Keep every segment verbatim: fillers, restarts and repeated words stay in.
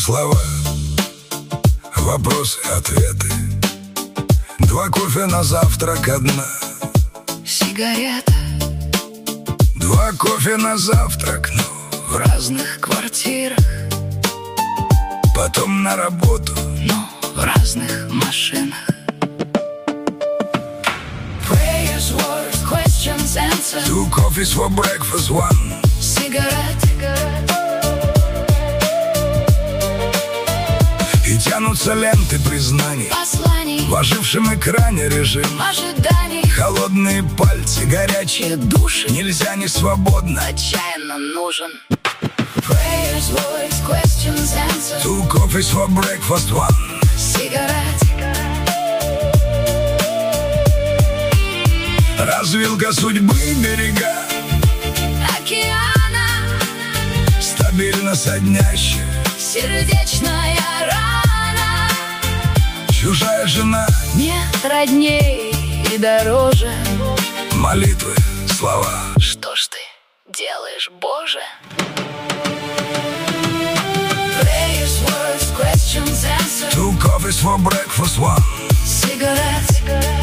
слова, вопросы, ответы. Два кофе на завтрак, одна сигарета. Два кофе на завтрак, но в разных квартирах, потом на работу, но в разных машинах. Prayers, words, questions, answers. Two coffees for breakfast, one Сигарет. И тянутся ленты признаний, Посланий в ожившем экране режим. ожиданий. Холодные пальцы, горячие души, нельзя не свободно, Отчаянно нужен. Prayers, words, questions, answers. Two coffees for breakfast, one Сигарет. Развилка судьбы, берега, Океана. стабильно соднящая. Сердечная рана. Чужая жена, Нет родней и дороже. молитвы, слова. Что ж ты делаешь, Боже? Prayers, words, questions, answers. Two coffees for breakfast, one Сигарет.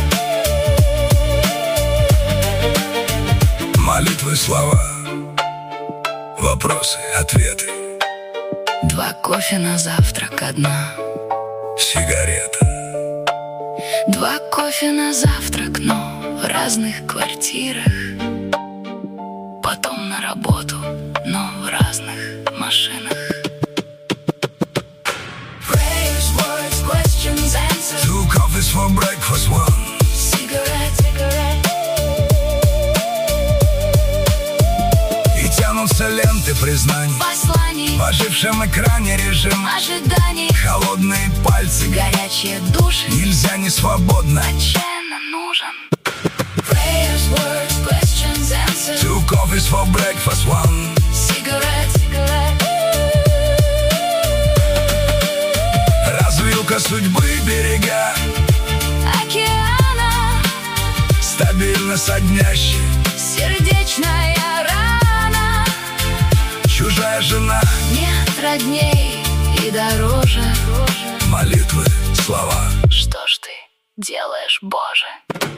молитвы, слова, вопросы, ответы. Два кофе на завтрак, одна Сигарета. Два кофе на завтрак, но в разных квартирах. Потом на работу, но в разных машинах. Prayers, words, questions, answers. Two coffees for breakfast, one Сигарет. И тянутся ленты признаний, Посланий в ожившем экране режим. ожиданий. Холодные пальцы, Горячие души. нельзя не свободно. Отчаянно нужен. Prayers, words, questions, answers. Two coffees for breakfast, one Сигарет. развилка судьбы, берега, Океана. стабильно соднящая. Сердечная рана. Чужая жена, Нет родней и дороже. молитвы, слова. Что ж ты делаешь, Боже?